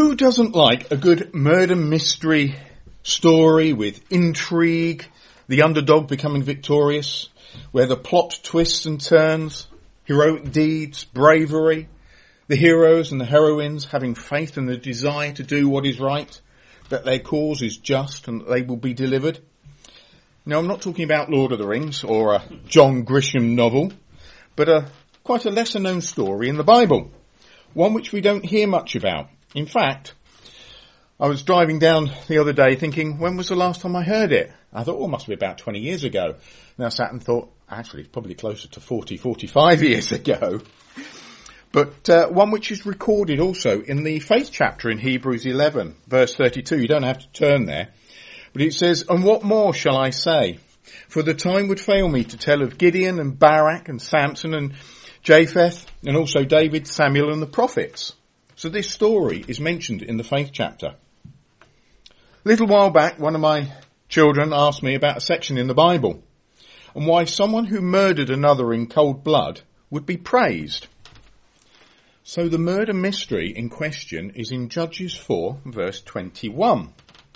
Who doesn't like a good murder mystery story with intrigue, the underdog becoming victorious, where the plot twists and turns, heroic deeds, bravery, the heroes and the heroines having faith and the desire to do what is right, that their cause is just and that they will be delivered? Now, I'm not talking about Lord of the Rings or a John Grisham novel, but quite a lesser known story in the Bible, one which we don't hear much about. In fact, I was driving down the other day thinking, when was the last time I heard it? I thought, it must be about 20 years ago. And I sat and thought, actually, it's probably closer to 40, 45 years ago. But one which is recorded also in the faith chapter in Hebrews 11, verse 32. You don't have to turn there. But it says, "And what more shall I say? For the time would fail me to tell of Gideon and Barak and Samson and Japheth and also David, Samuel and the prophets." So this story is mentioned in the faith chapter. A little while back, one of my children asked me about a section in the Bible and why someone who murdered another in cold blood would be praised. So the murder mystery in question is in Judges 4, verse 21.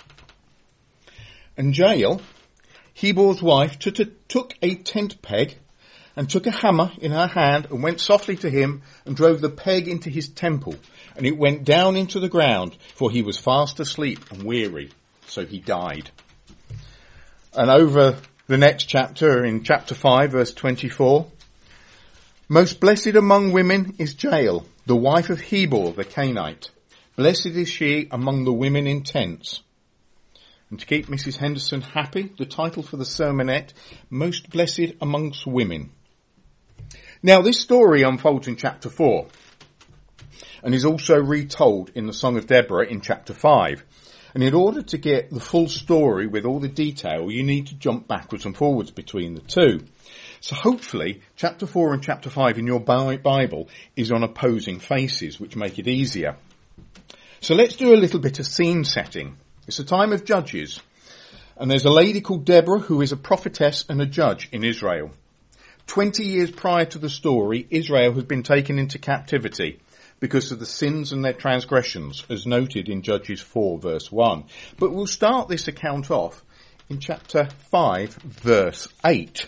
"And Jael, Heber's wife, took a tent peg and took a hammer in her hand and went softly to him and drove the peg into his temple. And it went down into the ground, for he was fast asleep and weary. So he died." And over the next chapter, in chapter 5, verse 24, "Most blessed among women is Jael, the wife of Heber the Canaanite. Blessed is she among the women in tents." And to keep Mrs. Henderson happy, the title for the sermonette, "Most Blessed Amongst Women." Now this story unfolds in chapter 4 and is also retold in the Song of Deborah in chapter 5. And in order to get the full story with all the detail, you need to jump backwards and forwards between the two. So hopefully chapter 4 and chapter 5 in your Bible is on opposing faces, which make it easier. So let's do a little bit of scene setting. It's a time of judges, and there's a lady called Deborah who is a prophetess and a judge in Israel. 20 years prior to the story, Israel has been taken into captivity because of the sins and their transgressions, as noted in Judges 4, verse 1. But we'll start this account off in chapter 5, verse 8.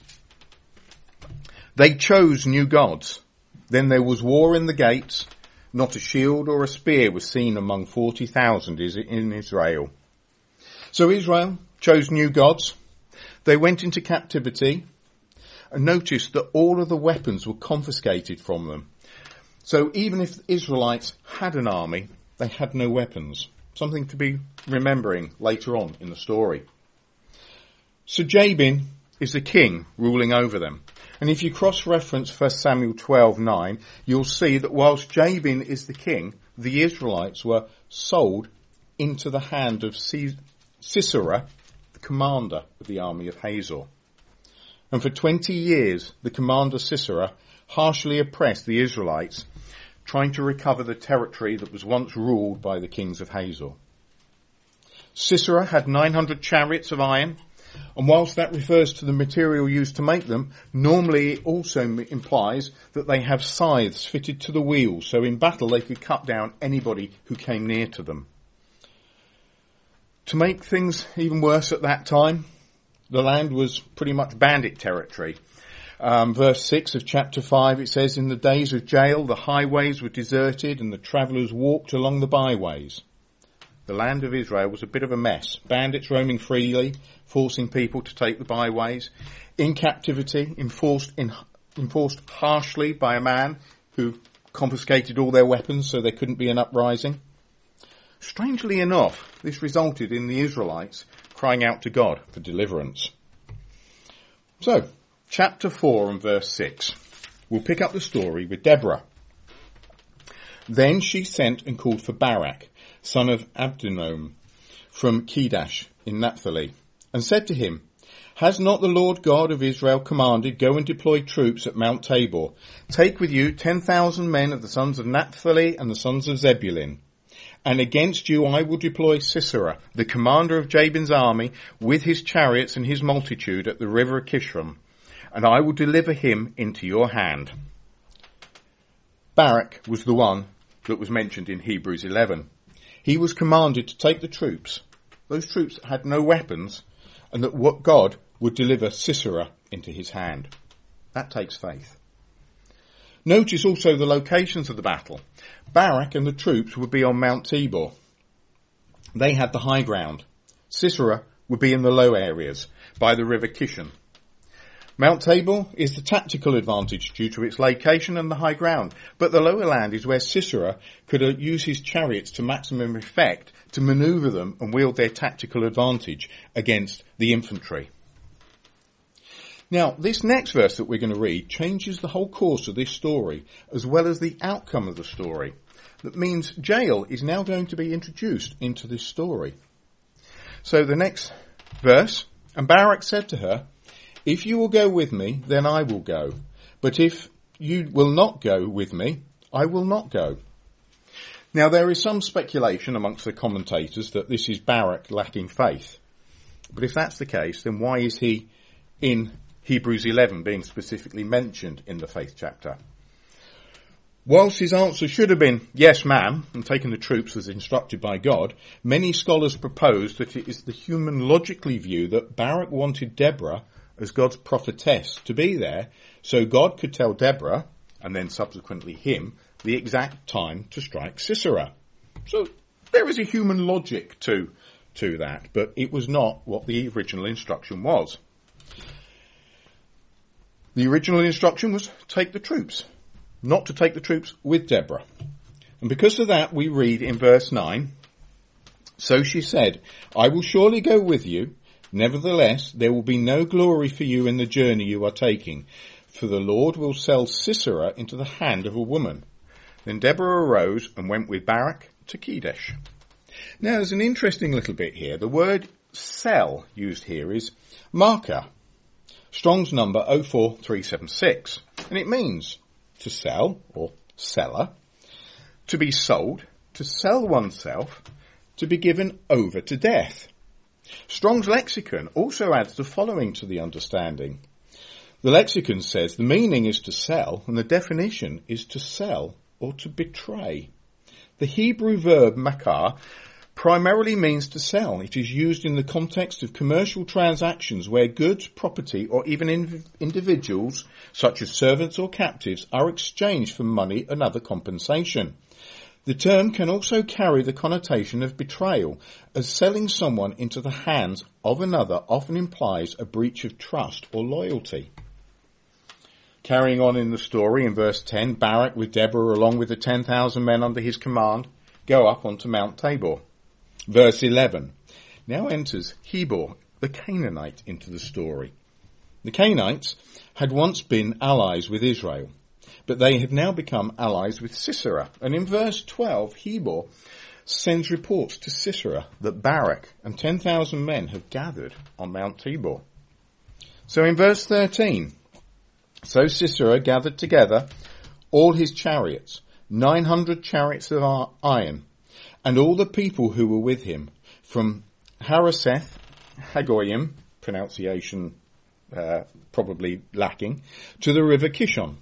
"They chose new gods. Then there was war in the gates. Not a shield or a spear was seen among 40,000 in Israel." So Israel chose new gods. They went into captivity and noticed that all of the weapons were confiscated from them. So even if the Israelites had an army, they had no weapons. Something to be remembering later on in the story. So Jabin is the king ruling over them. And if you cross-reference 1 Samuel 12:9, you'll see that whilst Jabin is the king, the Israelites were sold into the hand of Sisera, the commander of the army of Hazor. And for 20 years, the commander Sisera harshly oppressed the Israelites, trying to recover the territory that was once ruled by the kings of Hazor. Sisera had 900 chariots of iron, and whilst that refers to the material used to make them, normally it also implies that they have scythes fitted to the wheels, so in battle they could cut down anybody who came near to them. To make things even worse at that time, the land was pretty much bandit territory. Verse 6 of chapter 5, it says, "In the days of Jael, the highways were deserted and the travellers walked along the byways." The land of Israel was a bit of a mess. Bandits roaming freely, forcing people to take the byways. In captivity, enforced harshly by a man who confiscated all their weapons so there couldn't be an uprising. Strangely enough, this resulted in the Israelites crying out to God for deliverance. So, chapter 4 and verse 6. We'll pick up the story with Deborah. "Then she sent and called for Barak, son of Abinoam, from Kedesh in Naphtali, and said to him, 'Has not the Lord God of Israel commanded, go and deploy troops at Mount Tabor? Take with you 10,000 men of the sons of Naphtali and the sons of Zebulun. And against you I will deploy Sisera, the commander of Jabin's army, with his chariots and his multitude at the river Kishron, and I will deliver him into your hand.'" Barak was the one that was mentioned in Hebrews 11. he was commanded to take the troops, those troops that had no weapons, and that what God would deliver Sisera into his hand. That takes faith. Notice also the locations of the battle. Barak and the troops would be on Mount Tabor. They had the high ground. Sisera would be in the low areas by the river Kishon. Mount Tabor is the tactical advantage due to its location and the high ground, but the lower land is where Sisera could use his chariots to maximum effect to manoeuvre them and wield their tactical advantage against the infantry. Now, this next verse that we're going to read changes the whole course of this story, as well as the outcome of the story. That means Jael is now going to be introduced into this story. So the next verse, and Barak said to her, "If you will go with me, then I will go. But if you will not go with me, I will not go." Now there is some speculation amongst the commentators that this is Barak lacking faith. But if that's the case, then why is he in Hebrews 11 being specifically mentioned in the faith chapter? Whilst his answer should have been, "Yes, ma'am," and taken the troops as instructed by God, many scholars propose that it is the human logically view that Barak wanted Deborah, as God's prophetess, to be there, so God could tell Deborah, and then subsequently him, the exact time to strike Sisera. So there is a human logic to that, but it was not what the original instruction was. The original instruction was take the troops, not to take the troops with Deborah. And because of that, we read in verse 9, "So she said, I will surely go with you. Nevertheless, there will be no glory for you in the journey you are taking, for the Lord will sell Sisera into the hand of a woman." Then Deborah arose and went with Barak to Kedesh. Now, there's an interesting little bit here. The word sell used here is marker. Strong's number 04376. And it means to sell, or seller, to be sold, to sell oneself, to be given over to death. Strong's lexicon also adds the following to the understanding. The lexicon says the meaning is to sell, and the definition is to sell or to betray. The Hebrew verb makar primarily means to sell. It is used in the context of commercial transactions where goods, property, or even individuals, such as servants or captives, are exchanged for money and other compensation. The term can also carry the connotation of betrayal, as selling someone into the hands of another often implies a breach of trust or loyalty. Carrying on in the story, in verse 10, Barak with Deborah along with the 10,000 men under his command go up onto Mount Tabor. Verse 11 now enters Heber, the Canaanite, into the story. The Canaanites had once been allies with Israel, but they had now become allies with Sisera. And in verse 12, Heber sends reports to Sisera that Barak and 10,000 men have gathered on Mount Tabor. So in verse 13, so Sisera gathered together all his chariots, 900 chariots of iron, and all the people who were with him, from Harosheth Hagoyim, pronunciation probably lacking, to the river Kishon.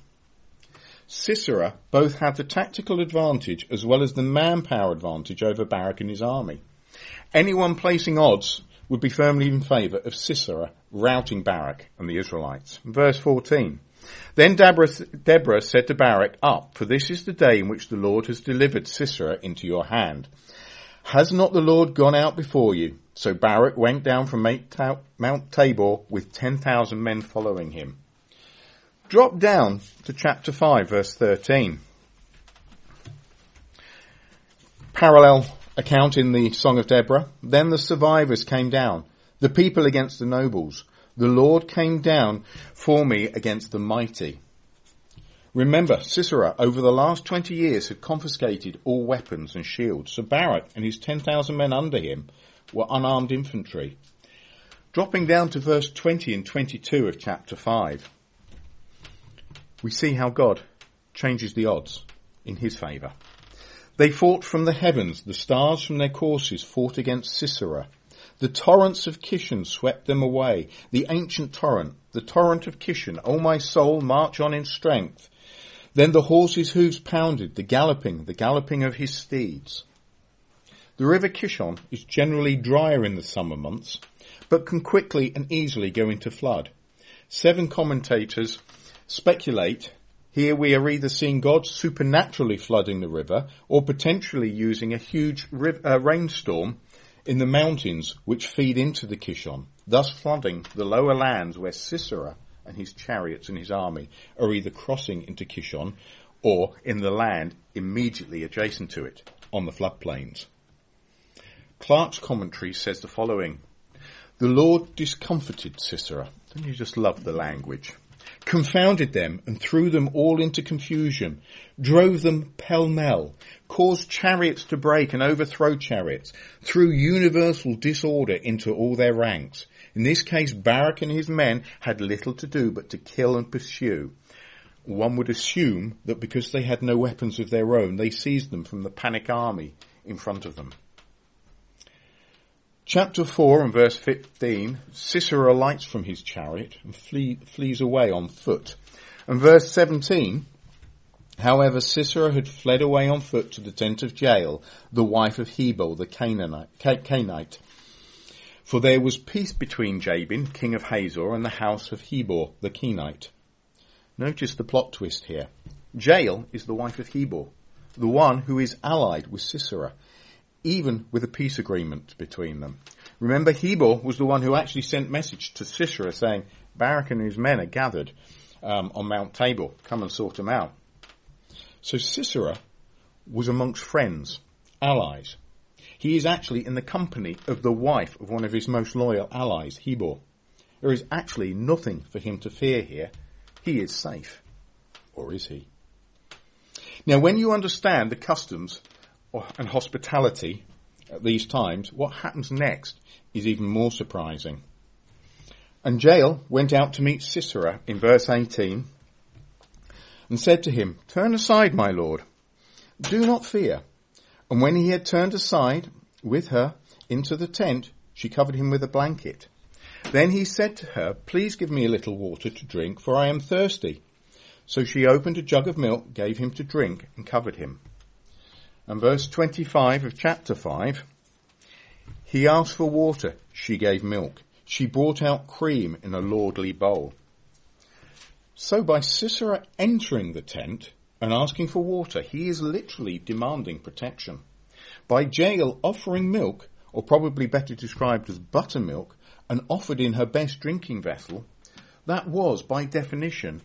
Sisera both had the tactical advantage as well as the manpower advantage over Barak and his army. Anyone placing odds would be firmly in favour of Sisera routing Barak and the Israelites. Verse 14. Then Deborah said to Barak, "Up, for this is the day in which the Lord has delivered Sisera into your hand. Has not the Lord gone out before you?" So Barak went down from Mount Tabor with 10,000 men following him. Drop down to chapter 5, verse 13. Parallel account in the Song of Deborah. Then the survivors came down, the people against the nobles. The Lord came down for me against the mighty. Remember, Sisera over the last 20 years had confiscated all weapons and shields, so Barak and his 10,000 men under him were unarmed infantry. Dropping down to verse 20 and 22 of chapter 5, we see how God changes the odds in his favour. They fought from the heavens, the stars from their courses fought against Sisera. The torrents of Kishon swept them away, the ancient torrent, the torrent of Kishon. O my soul, march on in strength. Then the horses' hooves pounded, the galloping of his steeds. The river Kishon is generally drier in the summer months, but can quickly and easily go into flood. 7 commentators speculate here we are either seeing God supernaturally flooding the river or potentially using a huge rainstorm in the mountains which feed into the Kishon, thus flooding the lower lands where Sisera and his chariots and his army are either crossing into Kishon or in the land immediately adjacent to it, on the floodplains. Clark's commentary says the following: "The Lord discomfited Sisera," don't you just love the language, "confounded them and threw them all into confusion, drove them pell-mell, caused chariots to break and overthrow chariots, threw universal disorder into all their ranks. In this case, Barak and his men had little to do but to kill and pursue. One would assume that because they had no weapons of their own, they seized them from the panic army in front of them." Chapter 4 and verse 15, Sisera alights from his chariot and flees away on foot. And verse 17, however, Sisera had fled away on foot to the tent of Jael, the wife of Hebel the Canaanite. For there was peace between Jabin, king of Hazor, and the house of Hebor the Kenite. Notice the plot twist here. Jael is the wife of Hebor, the one who is allied with Sisera, even with a peace agreement between them. Remember, Hebor was the one who actually sent message to Sisera saying, Barak and his men are gathered on Mount Tabor. Come and sort them out. So Sisera was amongst friends, allies. He is actually in the company of the wife of one of his most loyal allies, Hebor. There is actually nothing for him to fear here. He is safe. Or is he? Now, when you understand the customs and hospitality at these times, what happens next is even more surprising. And Jael went out to meet Sisera in verse 18 and said to him, "Turn aside, my lord. Do not fear." And when he had turned aside with her into the tent, she covered him with a blanket. Then he said to her, "Please give me a little water to drink, for I am thirsty." So she opened a jug of milk, gave him to drink, and covered him. And verse 25 of chapter 5, he asked for water, she gave milk. She brought out cream in a lordly bowl. So by Sisera entering the tent and asking for water, he is literally demanding protection. By Jael offering milk, or probably better described as buttermilk, and offered in her best drinking vessel, that was, by definition,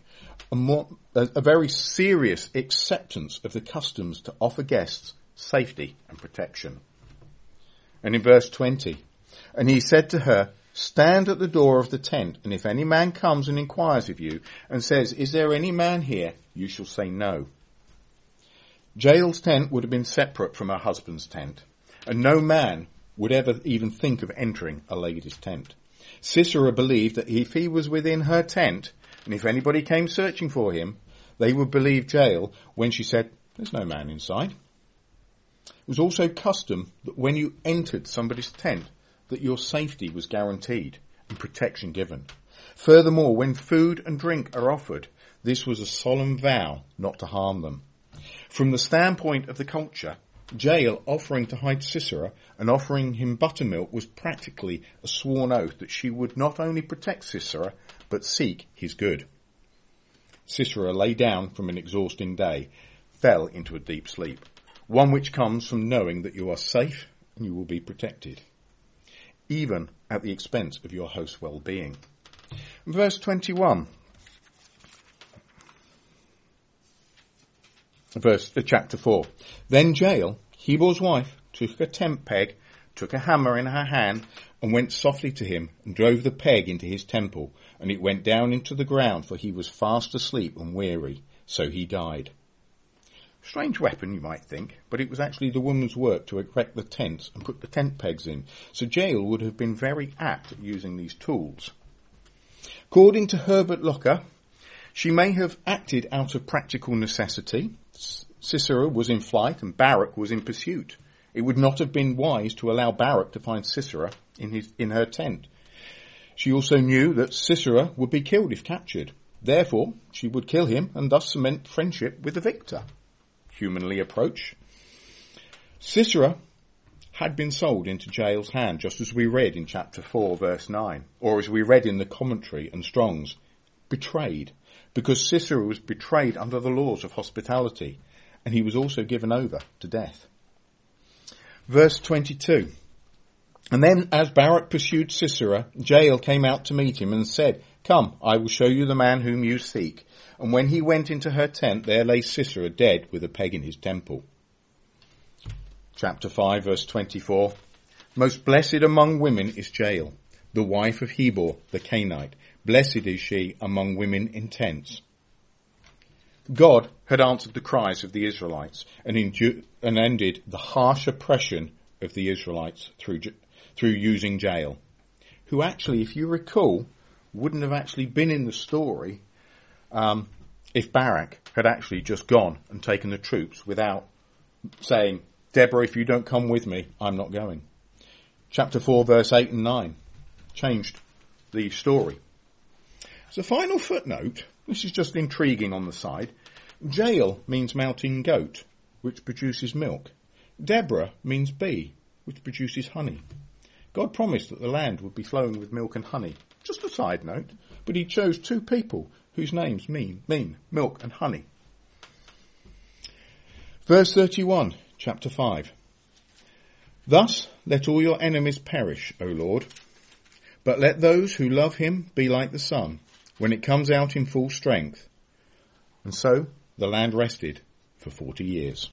a very serious acceptance of the customs to offer guests safety and protection. And in verse 20, and he said to her, "Stand at the door of the tent, and if any man comes and inquires of you, and says, 'Is there any man here?' you shall say no." Jael's tent would have been separate from her husband's tent, and no man would ever even think of entering a lady's tent. Sisera believed that if he was within her tent, and if anybody came searching for him, they would believe Jael when she said, "There's no man inside." It was also custom that when you entered somebody's tent, that your safety was guaranteed and protection given. Furthermore, when food and drink are offered, this was a solemn vow not to harm them. From the standpoint of the culture, Jael offering to hide Sisera and offering him buttermilk was practically a sworn oath that she would not only protect Sisera, but seek his good. Sisera lay down from an exhausting day, fell into a deep sleep, one which comes from knowing that you are safe and you will be protected, even at the expense of your host's well-being. Verse 21. Chapter 4. Then Jael, Hebor's wife, took a tent peg, took a hammer in her hand, and went softly to him, and drove the peg into his temple, and it went down into the ground, for he was fast asleep and weary, so he died. Strange weapon, you might think, but it was actually the woman's work to erect the tents and put the tent pegs in, so Jael would have been very apt at using these tools. According to Herbert Locker, she may have acted out of practical necessity. Sisera was in flight and Barak was in pursuit. It would not have been wise to allow Barak to find Sisera in her tent. She also knew that Sisera would be killed if captured. Therefore, she would kill him and thus cement friendship with the victor. Humanly approach. Sisera had been sold into Jael's hand, just as we read in chapter 4, verse 9, or as we read in the commentary and Strong's, betrayed, because Sisera was betrayed under the laws of hospitality, and he was also given over to death. Verse 22. And then as Barak pursued Sisera, Jael came out to meet him and said, "Come, I will show you the man whom you seek." And when he went into her tent, there lay Sisera dead with a peg in his temple. Chapter 5, verse 24. Most blessed among women is Jael, the wife of Hebor the Canaanite. Blessed is she among women in tents. God had answered the cries of the Israelites and ended the harsh oppression of the Israelites through using Jael, who actually, if you recall, wouldn't have actually been in the story if Barak had actually just gone and taken the troops without saying, "Deborah, if you don't come with me, I'm not going." Chapter 4, verse 8 and 9 changed the story. As a final footnote, this is just intriguing on the side, Jael means mountain goat, which produces milk. Deborah means bee, which produces honey. God promised that the land would be flowing with milk and honey. Just a side note, but he chose two people whose names mean milk and honey. Verse 31, chapter 5. Thus let all your enemies perish, O Lord, but let those who love him be like the sun, when it comes out in full strength. And so the land rested for 40 years.